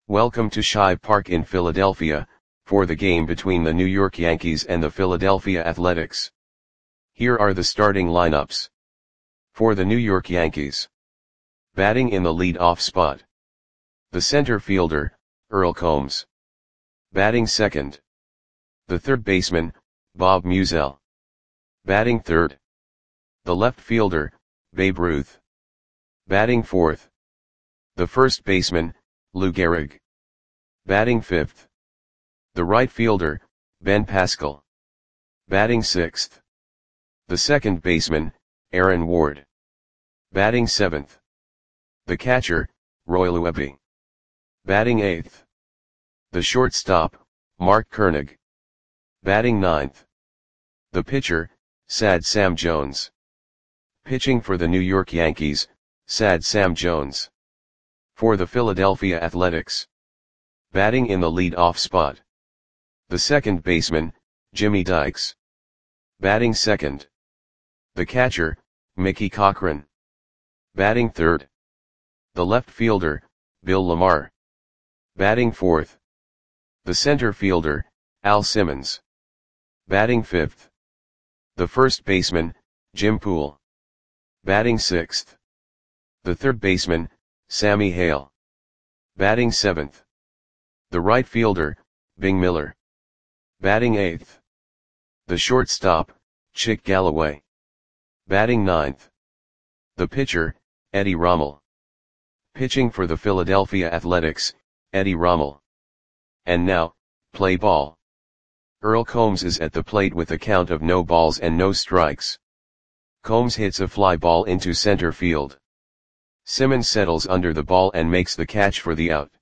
Welcome to Shibe Park in Philadelphia, for the game between the New York Yankees and the Philadelphia Athletics. Here are the starting lineups. For the New York Yankees. Batting in the lead-off spot. The center fielder, Earl Combs. Batting second. The third baseman, Bob Meusel. Batting third. The left fielder, Babe Ruth. Batting fourth. The first baseman, Lou Gehrig. Batting fifth. The right fielder, Ben Pascal. Batting sixth. The second baseman, Aaron Ward. Batting seventh. The catcher, Roy Luebbe. Batting eighth. The shortstop, Mark Koenig. Batting ninth. The pitcher, Sad Sam Jones. Pitching for the New York Yankees, Sad Sam Jones. For the Philadelphia Athletics. Batting in the lead-off spot. The second baseman, Jimmy Dykes. Batting second. The catcher, Mickey Cochrane. Batting third. The left fielder, Bill Lamar. Batting fourth. The center fielder, Al Simmons. Batting fifth. The first baseman, Jim Poole. Batting sixth. The third baseman, Sammy Hale. Batting seventh. The right fielder, Bing Miller. Batting eighth. The shortstop, Chick Galloway. Batting ninth. The pitcher, Eddie Rommel. Pitching for the Philadelphia Athletics, Eddie Rommel. And now, play ball. Earl Combs is at the plate with a count of no balls and no strikes. Combs hits a fly ball into center field. Simmons settles under the ball and makes the catch for the out.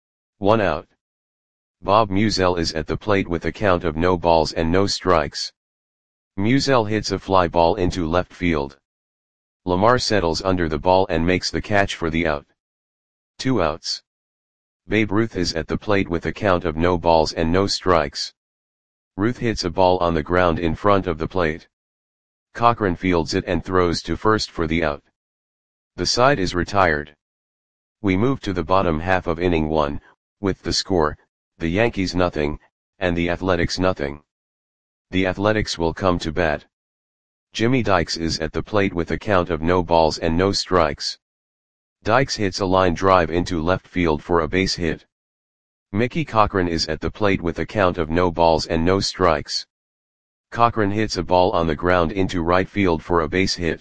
1 out. Bob Meusel is at the plate with a count of no balls and no strikes. Meusel hits a fly ball into left field. Lamar settles under the ball and makes the catch for the out. 2 outs. Babe Ruth is at the plate with a count of no balls and no strikes. Ruth hits a ball on the ground in front of the plate. Cochrane fields it and throws to first for the out. The side is retired. We move to the bottom half of inning 1, with the score, the Yankees nothing, and the Athletics nothing. The Athletics will come to bat. Jimmy Dykes is at the plate with a count of no balls and no strikes. Dykes hits a line drive into left field for a base hit. Mickey Cochrane is at the plate with a count of no balls and no strikes. Cochrane hits a ball on the ground into right field for a base hit.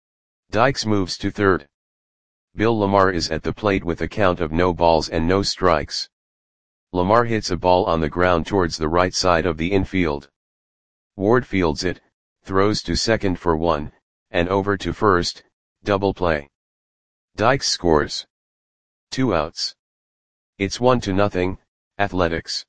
Dykes moves to third. Bill Lamar is at the plate with a count of no balls and no strikes. Lamar hits a ball on the ground towards the right side of the infield. Ward fields it, throws to second for 1, and over to first, double play. Dykes scores. 2 outs. It's 1-0, Athletics.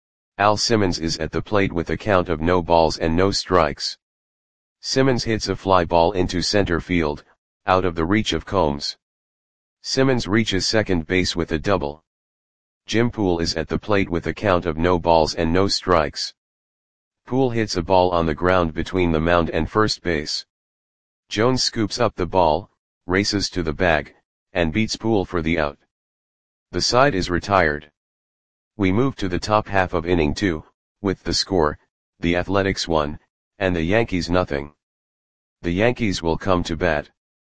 Al Simmons is at the plate with a count of no balls and no strikes. Simmons hits a fly ball into center field, out of the reach of Combs. Simmons reaches second base with a double. Jim Poole is at the plate with a count of no balls and no strikes. Poole hits a ball on the ground between the mound and first base. Jones scoops up the ball, races to the bag, and beats Poole for the out. The side is retired. We move to the top half of inning 2, with the score, the Athletics 1, and the Yankees nothing. The Yankees will come to bat.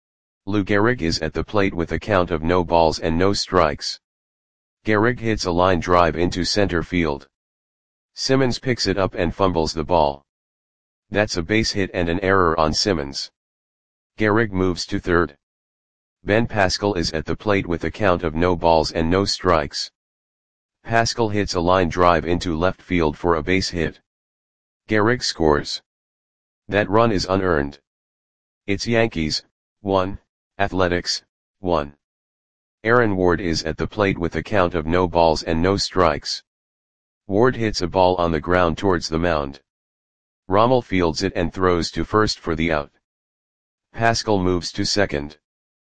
Lou Gehrig is at the plate with a count of no balls and no strikes. Gehrig hits a line drive into center field. Simmons picks it up and fumbles the ball. That's a base hit and an error on Simmons. Gehrig moves to third. Ben Pascal is at the plate with a count of no balls and no strikes. Pascal hits a line drive into left field for a base hit. Gehrig scores. That run is unearned. It's Yankees, 1, Athletics, 1. Aaron Ward is at the plate with a count of no balls and no strikes. Ward hits a ball on the ground towards the mound. Rommel fields it and throws to first for the out. Pascal moves to second.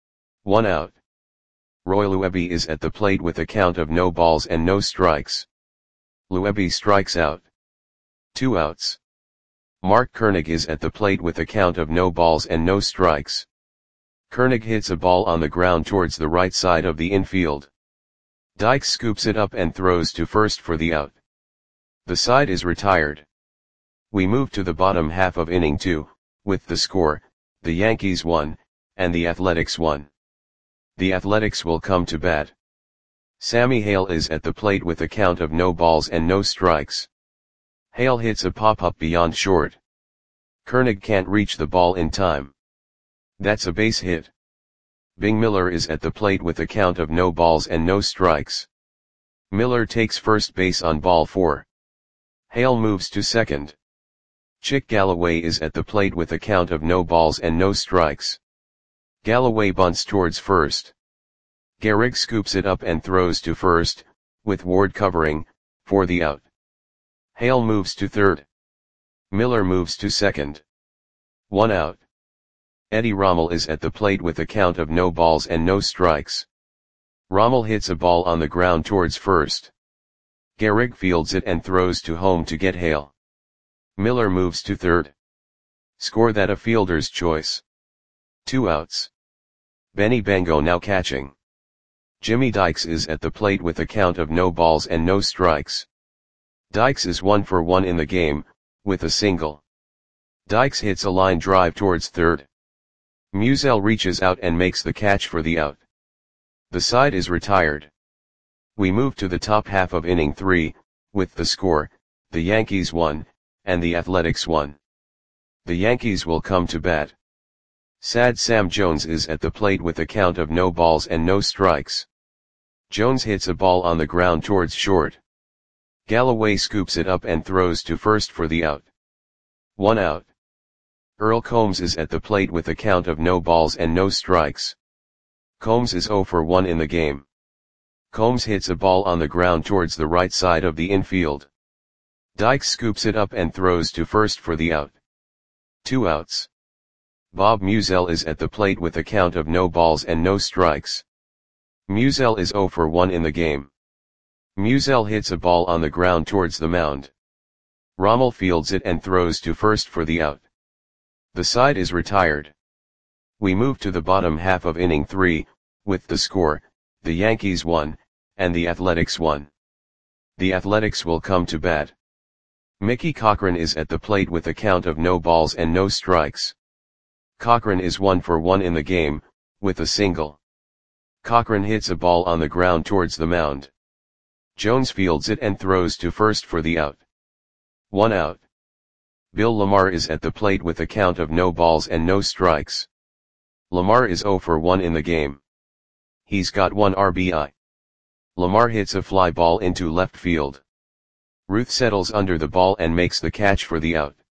1 out. Roy Luebbe is at the plate with a count of no balls and no strikes. Luebbe strikes out. 2 outs. Mark Koenig is at the plate with a count of no balls and no strikes. Koenig hits a ball on the ground towards the right side of the infield. Dykes scoops it up and throws to first for the out. The side is retired. We move to the bottom half of inning 2, with the score, the Yankees 1, and the Athletics 1. The Athletics will come to bat. Sammy Hale is at the plate with a count of no balls and no strikes. Hale hits a pop-up beyond short. Koenig can't reach the ball in time. That's a base hit. Bing Miller is at the plate with a count of no balls and no strikes. Miller takes first base on ball 4. Hale moves to second. Chick Galloway is at the plate with a count of no balls and no strikes. Galloway bunts towards first. Gehrig scoops it up and throws to first, with Ward covering, for the out. Hale moves to third. Miller moves to second. 1 out. Eddie Rommel is at the plate with a count of no balls and no strikes. Rommel hits a ball on the ground towards first. Gehrig fields it and throws to home to get Hale. Miller moves to third. Score that a fielder's choice. 2 outs. Benny Bango now catching. Jimmy Dykes is at the plate with a count of no balls and no strikes. Dykes is 1 for 1 in the game, with a single. Dykes hits a line drive towards third. Musial reaches out and makes the catch for the out. The side is retired. We move to the top half of inning 3, with the score, the Yankees 1, and the Athletics 1. The Yankees will come to bat. Sad Sam Jones is at the plate with a count of no balls and no strikes. Jones hits a ball on the ground towards short. Galloway scoops it up and throws to first for the out. 1 out. Earl Combs is at the plate with a count of no balls and no strikes. Combs is 0 for 1 in the game. Combs hits a ball on the ground towards the right side of the infield. Dykes scoops it up and throws to first for the out. 2 outs. Bob Musial is at the plate with a count of no balls and no strikes. Musial is 0 for 1 in the game. Musial hits a ball on the ground towards the mound. Rommel fields it and throws to first for the out. The side is retired. We move to the bottom half of inning 3, with the score, the Yankees 1, and the Athletics 1. The Athletics will come to bat. Mickey Cochrane is at the plate with a count of no balls and no strikes. Cochrane is 1 for 1 in the game, with a single. Cochrane hits a ball on the ground towards the mound. Jones fields it and throws to first for the out. 1 out. Bill Lamar is at the plate with a count of no balls and no strikes. Lamar is 0 for 1 in the game. He's got 1 RBI. Lamar hits a fly ball into left field. Ruth settles under the ball and makes the catch for the out.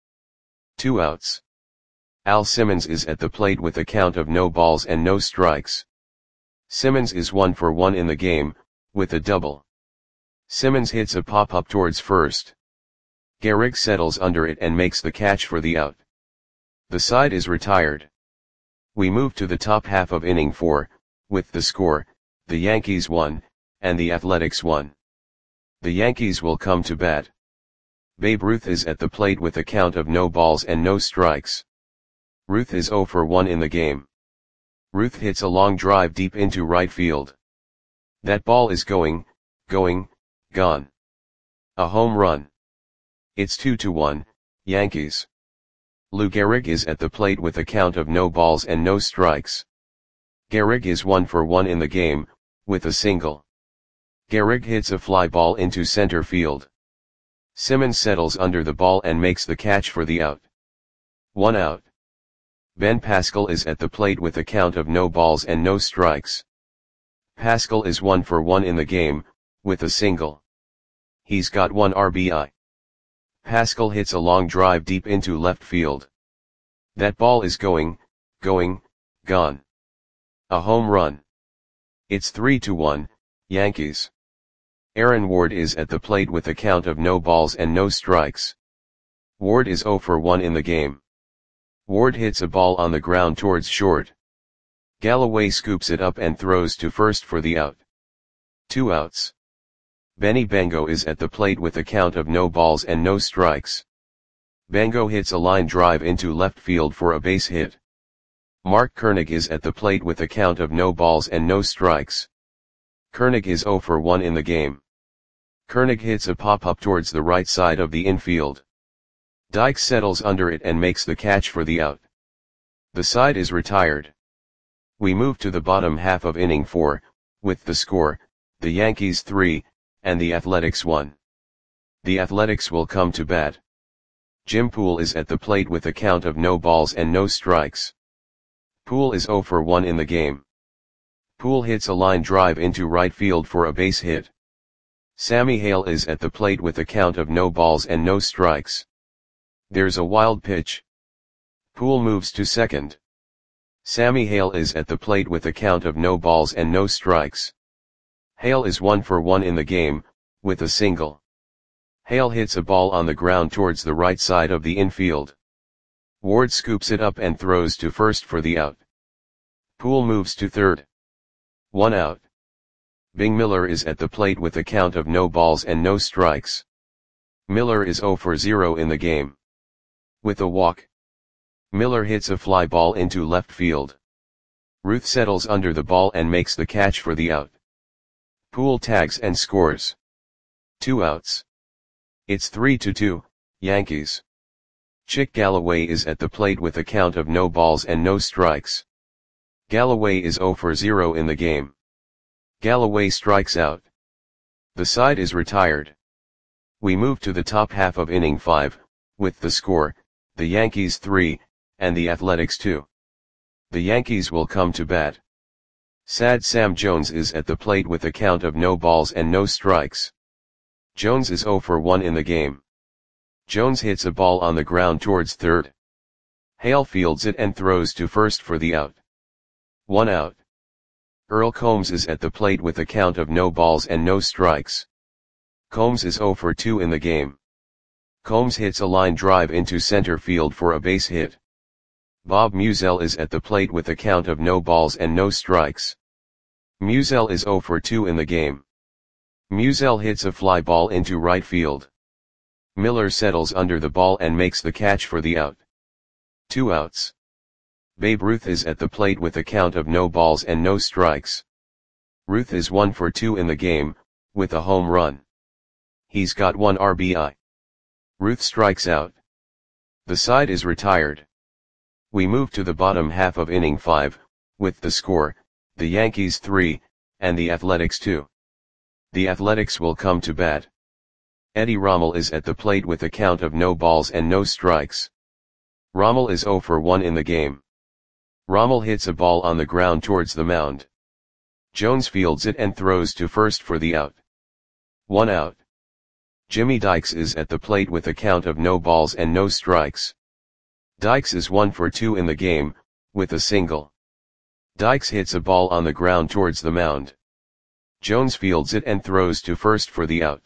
2 outs. Al Simmons is at the plate with a count of no balls and no strikes. Simmons is 1 for 1 in the game, with a double. Simmons hits a pop-up towards first. Gehrig settles under it and makes the catch for the out. The side is retired. We move to the top half of inning 4, with the score, the Yankees 1, and the Athletics 1. The Yankees will come to bat. Babe Ruth is at the plate with a count of no balls and no strikes. Ruth is 0 for 1 in the game. Ruth hits a long drive deep into right field. That ball is going, gone. A home run. It's 2-1, Yankees. Lou Gehrig is at the plate with a count of no balls and no strikes. Gehrig is 1 for 1 in the game, with a single. Gehrig hits a fly ball into center field. Simmons settles under the ball and makes the catch for the out. 1 out. Ben Pascal is at the plate with a count of no balls and no strikes. Pascal is 1 for 1 in the game, with a single. He's got 1 RBI. Pascal hits a long drive deep into left field. That ball is going, gone. A home run. It's 3-1, Yankees. Aaron Ward is at the plate with a count of no balls and no strikes. Ward is 0 for 1 in the game. Ward hits a ball on the ground towards short. Galloway scoops it up and throws to first for the out. 2 outs. Benny Bango is at the plate with a count of no balls and no strikes. Bango hits a line drive into left field for a base hit. Mark Koenig is at the plate with a count of no balls and no strikes. Koenig is 0 for 1 in the game. Koenig hits a pop-up towards the right side of the infield. Dykes settles under it and makes the catch for the out. The side is retired. We move to the bottom half of inning 4, with the score, the Yankees 3, and the Athletics 1. The Athletics will come to bat. Jim Poole is at the plate with a count of no balls and no strikes. Poole is 0 for 1 in the game. Poole hits a line drive into right field for a base hit. Sammy Hale is at the plate with a count of no balls and no strikes. There's a wild pitch. Poole moves to second. Sammy Hale is at the plate with a count of no balls and no strikes. Hale is 1 for 1 in the game, with a single. Hale hits a ball on the ground towards the right side of the infield. Ward scoops it up and throws to first for the out. Poole moves to third. 1 out. Bing Miller is at the plate with a count of no balls and no strikes. Miller is 0 for 0 in the game. With a walk, Miller hits a fly ball into left field. Ruth settles under the ball and makes the catch for the out. Poole tags and scores. 2 outs. It's 3-2, Yankees. Chick Galloway is at the plate with a count of no balls and no strikes. Galloway is 0 for 0 in the game. Galloway strikes out. The side is retired. We move to the top half of inning 5, with the score, the Yankees 3, and the Athletics 2. The Yankees will come to bat. Sad Sam Jones is at the plate with a count of no balls and no strikes. Jones is 0 for 1 in the game. Jones hits a ball on the ground towards third. Hale fields it and throws to first for the out. 1 out. Earl Combs is at the plate with a count of no balls and no strikes. Combs is 0 for 2 in the game. Combs hits a line drive into center field for a base hit. Bob Musial is at the plate with a count of no balls and no strikes. Musial is 0 for 2 in the game. Musial hits a fly ball into right field. Miller settles under the ball and makes the catch for the out. 2 outs. Babe Ruth is at the plate with a count of no balls and no strikes. Ruth is 1 for 2 in the game, with a home run. He's got 1 RBI. Ruth strikes out. The side is retired. We move to the bottom half of inning 5, with the score, the Yankees 3, and the Athletics 2. The Athletics will come to bat. Eddie Rommel is at the plate with a count of no balls and no strikes. Rommel is 0 for 1 in the game. Rommel hits a ball on the ground towards the mound. Jones fields it and throws to first for the out. 1 out. Jimmy Dykes is at the plate with a count of no balls and no strikes. Dykes is 1 for 2 in the game, with a single. Dykes hits a ball on the ground towards the mound. Jones fields it and throws to first for the out.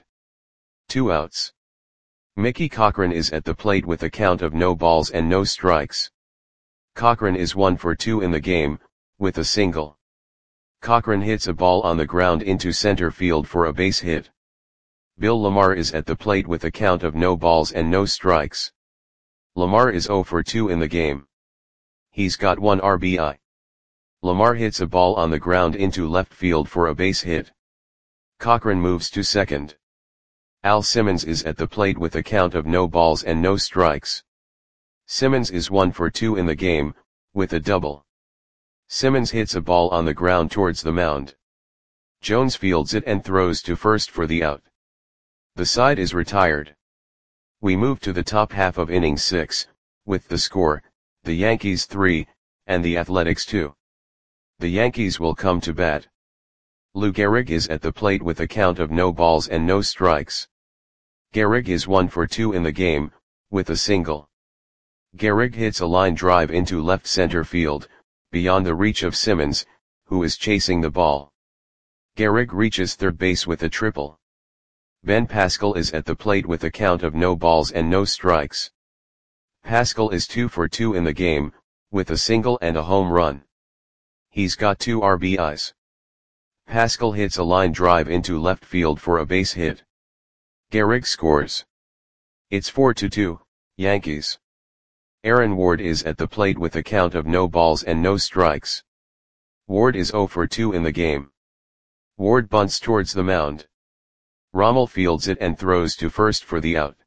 2 outs. Mickey Cochrane is at the plate with a count of no balls and no strikes. Cochrane is 1 for 2 in the game, with a single. Cochrane hits a ball on the ground into center field for a base hit. Bill Lamar is at the plate with a count of no balls and no strikes. Lamar is 0 for 2 in the game. He's got 1 RBI. Lamar hits a ball on the ground into left field for a base hit. Cochrane moves to second. Al Simmons is at the plate with a count of no balls and no strikes. Simmons is 1 for 2 in the game, with a double. Simmons hits a ball on the ground towards the mound. Jones fields it and throws to first for the out. The side is retired. We move to the top half of inning 6, with the score, the Yankees 3, and the Athletics 2. The Yankees will come to bat. Lou Gehrig is at the plate with a count of no balls and no strikes. Gehrig is 1 for 2 in the game, with a single. Gehrig hits a line drive into left center field, beyond the reach of Simmons, who is chasing the ball. Gehrig reaches third base with a triple. Ben Pascal is at the plate with a count of no balls and no strikes. Pascal is 2 for 2 in the game, with a single and a home run. He's got 2 RBIs. Pascal hits a line drive into left field for a base hit. Gehrig scores. It's 4-2, Yankees. Aaron Ward is at the plate with a count of no balls and no strikes. Ward is 0 for 2 in the game. Ward bunts towards the mound. Rommel fields it and throws to first for the out.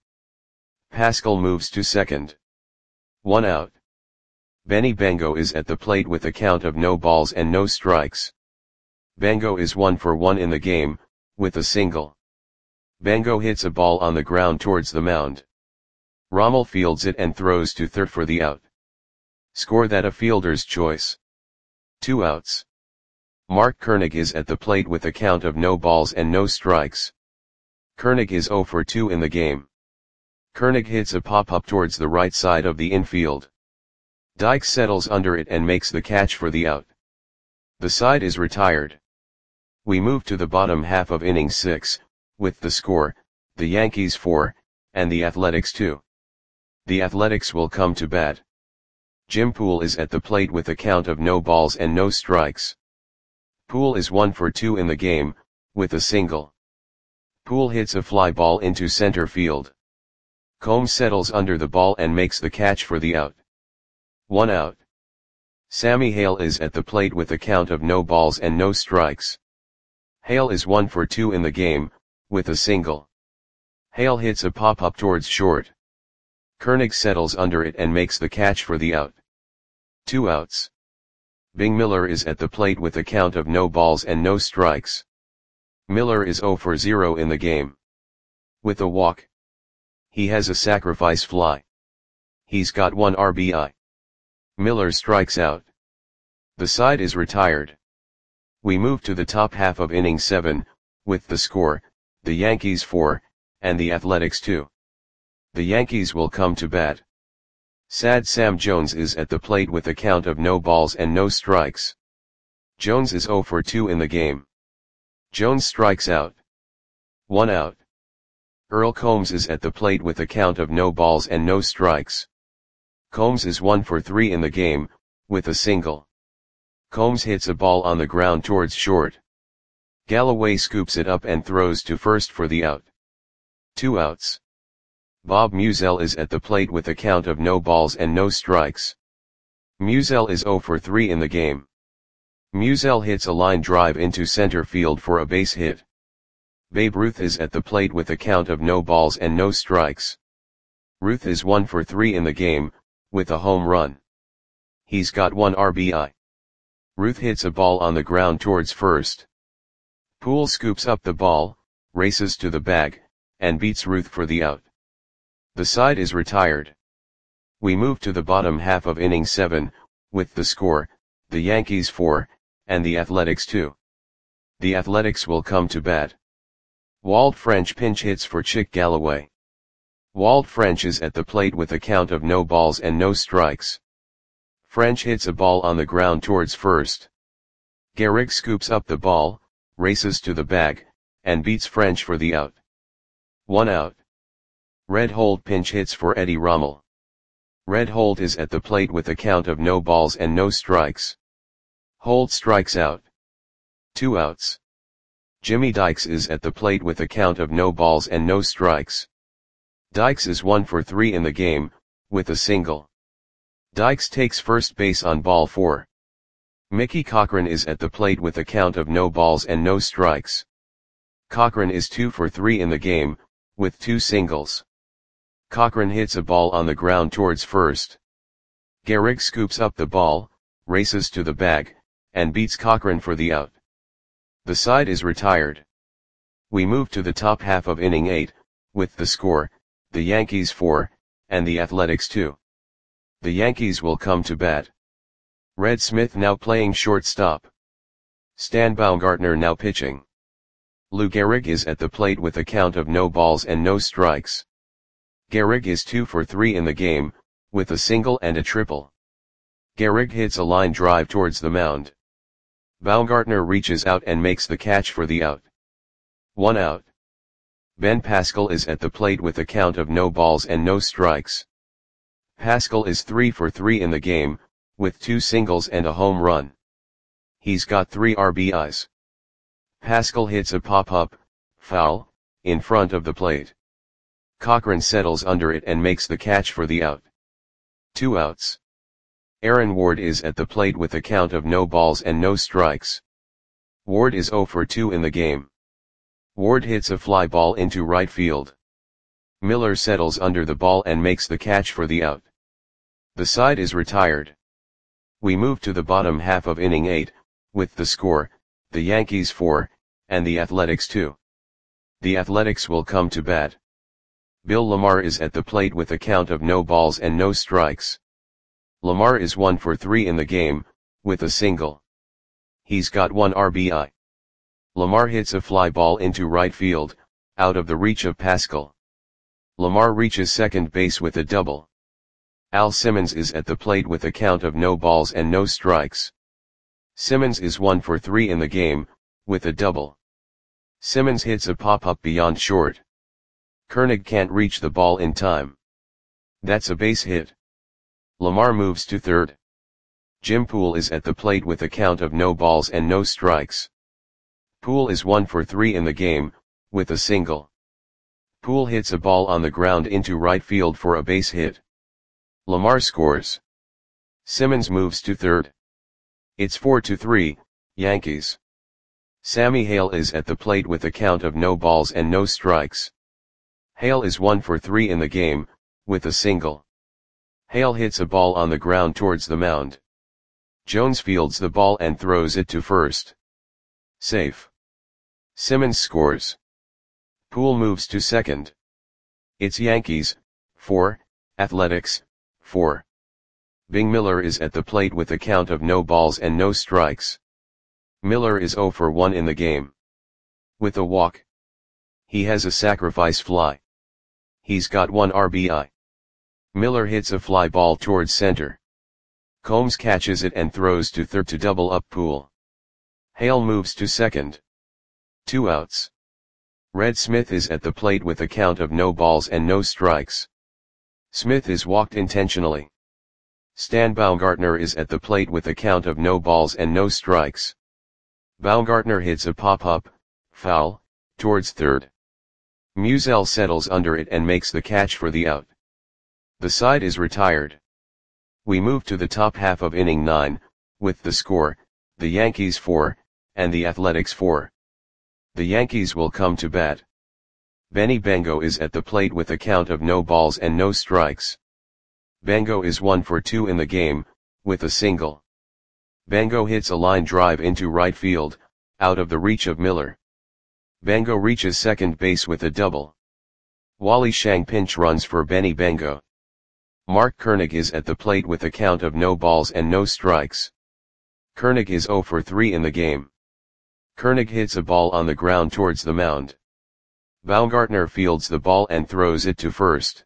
Pascal moves to second. 1 out. Benny Bengo is at the plate with a count of no balls and no strikes. Bengo is 1 for 1 in the game, with a single. Bengo hits a ball on the ground towards the mound. Rommel fields it and throws to third for the out. Score that a fielder's choice. 2 outs. Mark Koenig is at the plate with a count of no balls and no strikes. Koenig is 0 for 2 in the game. Koenig hits a pop-up towards the right side of the infield. Dykes settles under it and makes the catch for the out. The side is retired. We move to the bottom half of inning 6, with the score, the Yankees 4, and the Athletics 2. The Athletics will come to bat. Jim Poole is at the plate with a count of no balls and no strikes. Poole is 1 for 2 in the game, with a single. Poole hits a fly ball into center field. Combs settles under the ball and makes the catch for the out. 1 out. Sammy Hale is at the plate with a count of no balls and no strikes. Hale is 1 for 2 in the game, with a single. Hale hits a pop-up towards short. Koenig settles under it and makes the catch for the out. 2 outs. Bing Miller is at the plate with a count of no balls and no strikes. Miller is 0 for 0 in the game. With a walk. He has a sacrifice fly. He's got 1 RBI. Miller strikes out. The side is retired. We move to the top half of inning 7, with the score, the Yankees 4, and the Athletics 2. The Yankees will come to bat. Sad Sam Jones is at the plate with a count of no balls and no strikes. Jones is 0 for 2 in the game. Jones strikes out. 1 out. Earl Combs is at the plate with a count of no balls and no strikes. Combs is 1 for 3 in the game, with a single. Combs hits a ball on the ground towards short. Galloway scoops it up and throws to first for the out. 2 outs. Bob Musial is at the plate with a count of no balls and no strikes. Musial is 0 for 3 in the game. Musial hits a line drive into center field for a base hit. Babe Ruth is at the plate with a count of no balls and no strikes. Ruth is 1 for 3 in the game, with a home run. He's got 1 RBI. Ruth hits a ball on the ground towards first. Poole scoops up the ball, races to the bag, and beats Ruth for the out. The side is retired. We move to the bottom half of inning 7, with the score, the Yankees 4, and the Athletics 2. The Athletics will come to bat. Walt French pinch hits for Chick Galloway. Walt French is at the plate with a count of no balls and no strikes. French hits a ball on the ground towards first. Gehrig scoops up the ball, races to the bag, and beats French for the out. 1 out. Red Holt pinch hits for Eddie Rommel. Red Holt is at the plate with a count of no balls and no strikes. Holt strikes out. 2 outs. Jimmy Dykes is at the plate with a count of no balls and no strikes. Dykes is 1 for 3 in the game, with a single. Dykes takes first base on ball 4. Mickey Cochrane is at the plate with a count of no balls and no strikes. Cochrane is 2 for 3 in the game, with 2 singles. Cochrane hits a ball on the ground towards first. Gehrig scoops up the ball, races to the bag, and beats Cochrane for the out. The side is retired. We move to the top half of inning 8, with the score, the Yankees 4, and the Athletics 2. The Yankees will come to bat. Red Smith now playing shortstop. Stan Baumgartner now pitching. Lou Gehrig is at the plate with a count of no balls and no strikes. Gehrig is 2 for 3 in the game, with a single and a triple. Gehrig hits a line drive towards the mound. Baumgartner reaches out and makes the catch for the out. 1 out. Ben Pascal is at the plate with a count of no balls and no strikes. Pascal is 3 for 3 in the game, with 2 singles and a home run. He's got 3 RBIs. Pascal hits a pop-up, foul, in front of the plate. Cochrane settles under it and makes the catch for the out. 2 outs. Aaron Ward is at the plate with a count of no balls and no strikes. Ward is 0 for 2 in the game. Ward hits a fly ball into right field. Miller settles under the ball and makes the catch for the out. The side is retired. We move to the bottom half of inning 8, with the score, the Yankees 4, and the Athletics 2. The Athletics will come to bat. Bill Lamar is at the plate with a count of no balls and no strikes. Lamar is 1 for 3 in the game, with a single. He's got 1 RBI. Lamar hits a fly ball into right field, out of the reach of Pascal. Lamar reaches second base with a double. Al Simmons is at the plate with a count of no balls and no strikes. Simmons is 1 for 3 in the game, with a double. Simmons hits a pop-up beyond short. Koenig can't reach the ball in time. That's a base hit. Lamar moves to third. Jim Poole is at the plate with a count of no balls and no strikes. Poole is 1 for 3 in the game, with a single. Poole hits a ball on the ground into right field for a base hit. Lamar scores. Simmons moves to third. It's 4-3, Yankees. Sammy Hale is at the plate with a count of no balls and no strikes. Hale is 1 for 3 in the game, with a single. Hale hits a ball on the ground towards the mound. Jones fields the ball and throws it to first. Safe. Simmons scores. Poole moves to second. It's Yankees, 4, Athletics, 4. Bing Miller is at the plate with a count of no balls and no strikes. Miller is 0 for 1 in the game. With a walk. He has a sacrifice fly. He's got 1 RBI. Miller hits a fly ball towards center. Combs catches it and throws to third to double up Poole. Hale moves to second. 2 outs. Red Smith is at the plate with a count of no balls and no strikes. Smith is walked intentionally. Stan Baumgartner is at the plate with a count of no balls and no strikes. Baumgartner hits a pop-up, foul, towards third. Musial settles under it and makes the catch for the out. The side is retired. We move to the top half of inning 9, with the score, the Yankees 4, and the Athletics 4. The Yankees will come to bat. Benny Bengo is at the plate with a count of no balls and no strikes. Bengo is 1 for 2 in the game, with a single. Bengo hits a line drive into right field, out of the reach of Miller. Bengo reaches second base with a double. Wally Shang pinch runs for Benny Bengo. Mark Koenig is at the plate with a count of no balls and no strikes. Koenig is 0 for 3 in the game. Koenig hits a ball on the ground towards the mound. Baumgartner fields the ball and throws it to first.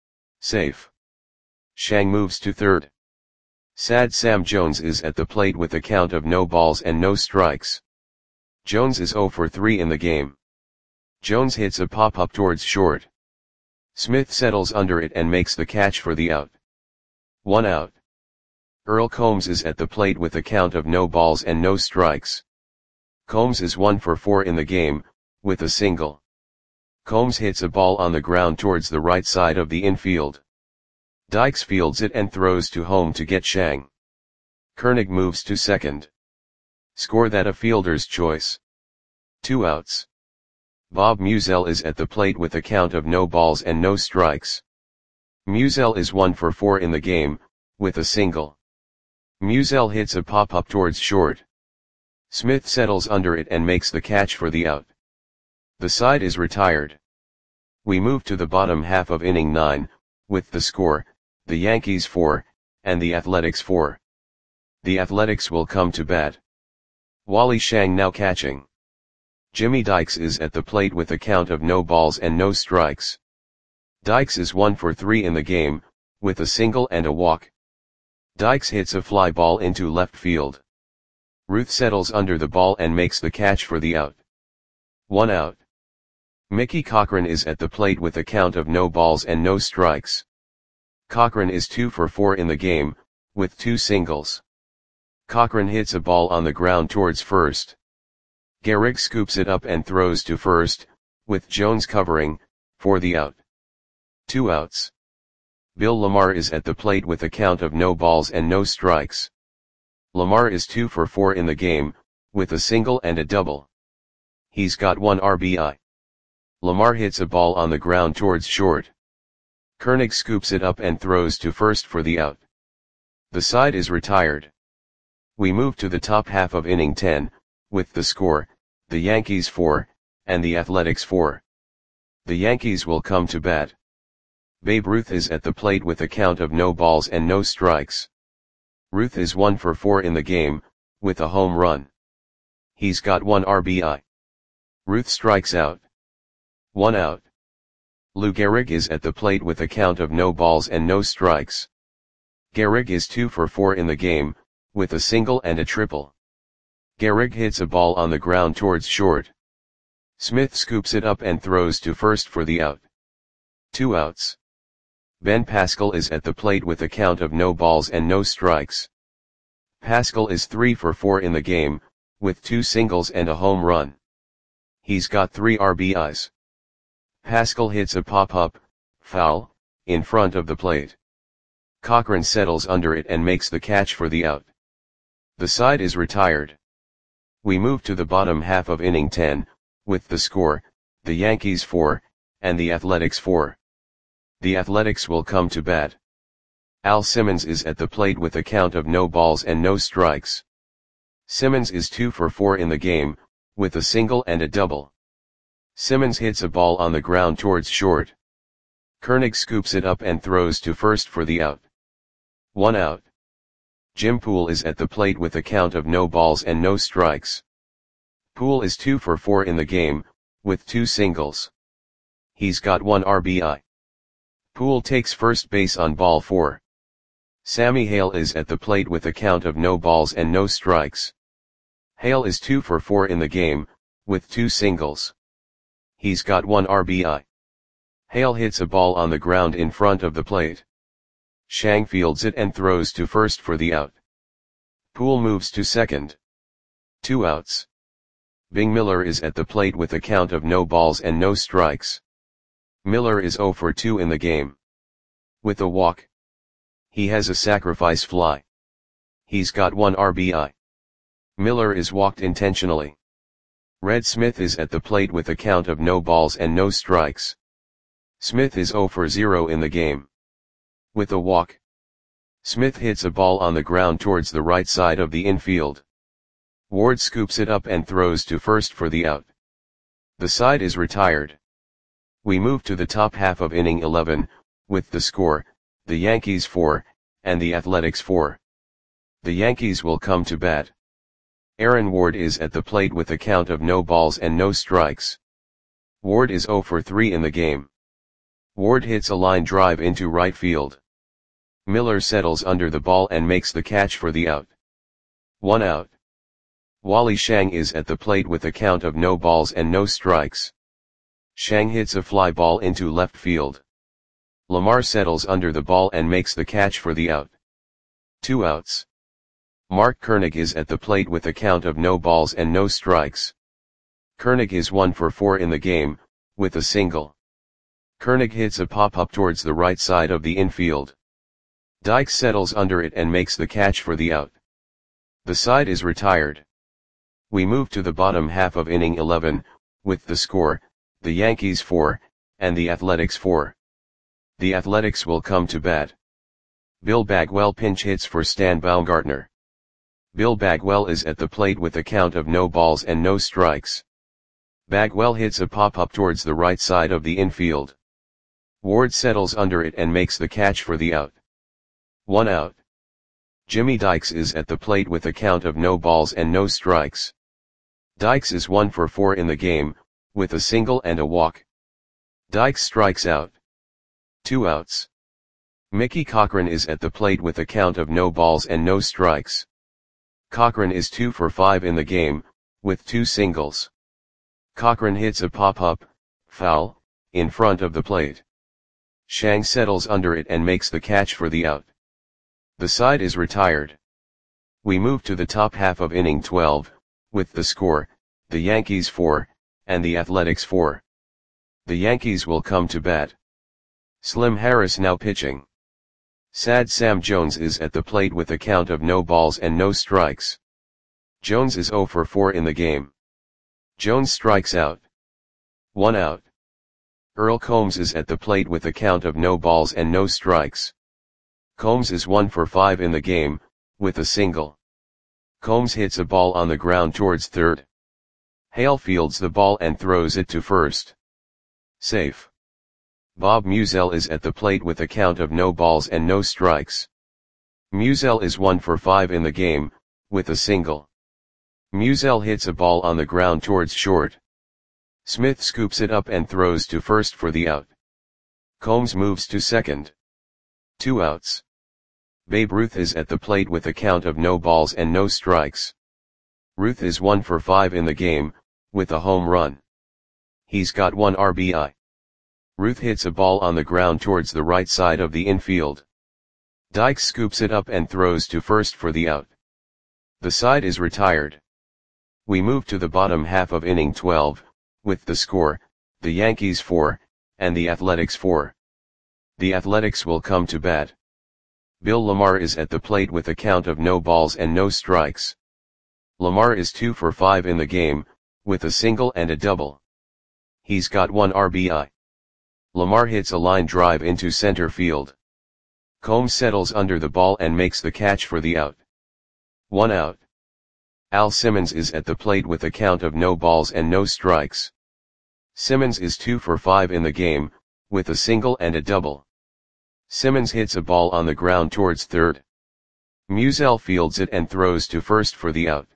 Safe. Shang moves to third. Sad Sam Jones is at the plate with a count of no balls and no strikes. Jones is 0 for 3 in the game. Jones hits a pop-up towards short. Smith settles under it and makes the catch for the out. 1 out. Earl Combs is at the plate with a count of no balls and no strikes. Combs is 1 for 4 in the game, with a single. Combs hits a ball on the ground towards the right side of the infield. Dykes fields it and throws to home to get Shang. Koenig moves to second. Score that a fielder's choice. 2 outs. Bob Musial is at the plate with a count of no balls and no strikes. Musial is 1 for 4 in the game, with a single. Musial hits a pop-up towards short. Smith settles under it and makes the catch for the out. The side is retired. We move to the bottom half of inning 9, with the score, the Yankees 4, and the Athletics 4. The Athletics will come to bat. Wally Shang now catching. Jimmy Dykes is at the plate with a count of no balls and no strikes. Dykes is 1 for 3 in the game, with a single and a walk. Dykes hits a fly ball into left field. Ruth settles under the ball and makes the catch for the out. 1 out. Mickey Cochrane is at the plate with a count of no balls and no strikes. Cochrane is 2 for 4 in the game, with 2 singles. Cochrane hits a ball on the ground towards first. Gehrig scoops it up and throws to first, with Jones covering, for the out. 2 outs. Bill Lamar is at the plate with a count of no balls and no strikes. Lamar is 2 for 4 in the game, with a single and a double. He's got 1 RBI. Lamar hits a ball on the ground towards short. Koenig scoops it up and throws to first for the out. The side is retired. We move to the top half of inning 10, with the score, the Yankees 4, and the Athletics 4. The Yankees will come to bat. Babe Ruth is at the plate with a count of no balls and no strikes. Ruth is 1 for 4 in the game, with a home run. He's got 1 RBI. Ruth strikes out. 1 out. Lou Gehrig is at the plate with a count of no balls and no strikes. Gehrig is 2 for 4 in the game, with a single and a triple. Gehrig hits a ball on the ground towards short. Smith scoops it up and throws to first for the out. 2 outs. Ben Pascal is at the plate with a count of no balls and no strikes. Pascal is 3 for 4 in the game, with 2 singles and a home run. He's got 3 RBIs. Pascal hits a pop-up, foul, in front of the plate. Cochran settles under it and makes the catch for the out. The side is retired. We move to the bottom half of inning 10, with the score, the Yankees 4, and the Athletics 4. The Athletics will come to bat. Al Simmons is at the plate with a count of no balls and no strikes. Simmons is 2 for 4 in the game, with a single and a double. Simmons hits a ball on the ground towards short. Koenig scoops it up and throws to first for the out. 1 out. Jim Poole is at the plate with a count of no balls and no strikes. Poole is 2 for 4 in the game, with 2 singles. He's got 1 RBI. Poole takes first base on ball 4. Sammy Hale is at the plate with a count of no balls and no strikes. Hale is 2 for 4 in the game, with 2 singles. He's got 1 RBI. Hale hits a ball on the ground in front of the plate. Shang fields it and throws to first for the out. Poole moves to second. 2 outs. Bing Miller is at the plate with a count of no balls and no strikes. Miller is 0 for 2 in the game. With a walk. He has a sacrifice fly. He's got 1 RBI. Miller is walked intentionally. Red Smith is at the plate with a count of no balls and no strikes. Smith is 0 for 0 in the game. With a walk. Smith hits a ball on the ground towards the right side of the infield. Ward scoops it up and throws to first for the out. The side is retired. We move to the top half of inning 11, with the score, the Yankees 4, and the Athletics 4. The Yankees will come to bat. Aaron Ward is at the plate with a count of no balls and no strikes. Ward is 0 for 3 in the game. Ward hits a line drive into right field. Miller settles under the ball and makes the catch for the out. 1 out. Wally Shang is at the plate with a count of no balls and no strikes. Shang hits a fly ball into left field. Lamar settles under the ball and makes the catch for the out. 2 outs. Mark Koenig is at the plate with a count of no balls and no strikes. Koenig is 1 for 4 in the game, with a single. Koenig hits a pop-up towards the right side of the infield. Dykes settles under it and makes the catch for the out. The side is retired. We move to the bottom half of inning 11, with the score, the Yankees 4, and the Athletics 4. The Athletics will come to bat. Bill Bagwell pinch hits for Stan Baumgartner. Bill Bagwell is at the plate with a count of no balls and no strikes. Bagwell hits a pop-up towards the right side of the infield. Ward settles under it and makes the catch for the out. 1 out. Jimmy Dykes is at the plate with a count of no balls and no strikes. Dykes is 1 for 4 in the game, with a single and a walk. Dykes strikes out. 2 outs. Mickey Cochran is at the plate with a count of no balls and no strikes. Cochran is 2 for 5 in the game, with 2 singles. Cochran hits a pop-up, foul, in front of the plate. Shang settles under it and makes the catch for the out. The side is retired. We move to the top half of inning 12, with the score, the Yankees 4, and the Athletics 4. The Yankees will come to bat. Slim Harris now pitching. Sad Sam Jones is at the plate with a count of no balls and no strikes. Jones is 0 for 4 in the game. Jones strikes out. 1 out. Earl Combs is at the plate with a count of no balls and no strikes. Combs is 1 for 5 in the game, with a single. Combs hits a ball on the ground towards third. Hale fields the ball and throws it to first. Safe. Bob Musial is at the plate with a count of no balls and no strikes. Musial is 1 for 5 in the game, with a single. Musial hits a ball on the ground towards short. Smith scoops it up and throws to first for the out. Combs moves to second. 2 outs. Babe Ruth is at the plate with a count of no balls and no strikes. Ruth is 1 for 5 in the game, with a home run. He's got 1 RBI. Ruth hits a ball on the ground towards the right side of the infield. Dykes scoops it up and throws to first for the out. The side is retired. We move to the bottom half of inning 12, with the score, the Yankees 4, and the Athletics 4. The Athletics will come to bat. Bill Lamar is at the plate with a count of no balls and no strikes. Lamar is 2 for 5 in the game, with a single and a double. He's got 1 RBI. Lamar hits a line drive into center field. Combs settles under the ball and makes the catch for the out. 1 out. Al Simmons is at the plate with a count of no balls and no strikes. Simmons is 2 for 5 in the game, with a single and a double. Simmons hits a ball on the ground towards third. Musial fields it and throws to first for the out.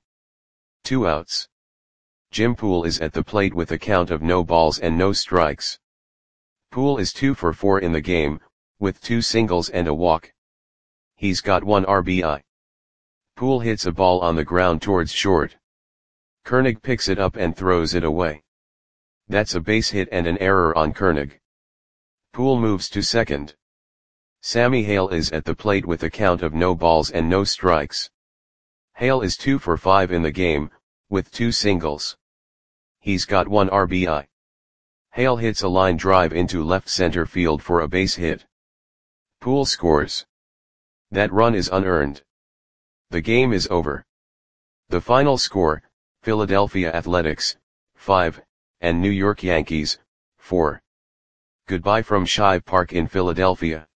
2 outs. Jim Poole is at the plate with a count of no balls and no strikes. Poole is 2 for 4 in the game, with 2 singles and a walk. He's got 1 RBI. Poole hits a ball on the ground towards short. Koenig picks it up and throws it away. That's a base hit and an error on Koenig. Poole moves to second. Sammy Hale is at the plate with a count of no balls and no strikes. Hale is 2 for 5 in the game, with 2 singles. He's got 1 RBI. Hale hits a line drive into left center field for a base hit. Poole scores. That run is unearned. The game is over. The final score, Philadelphia Athletics, 5, and New York Yankees, 4. Goodbye from Shive Park in Philadelphia.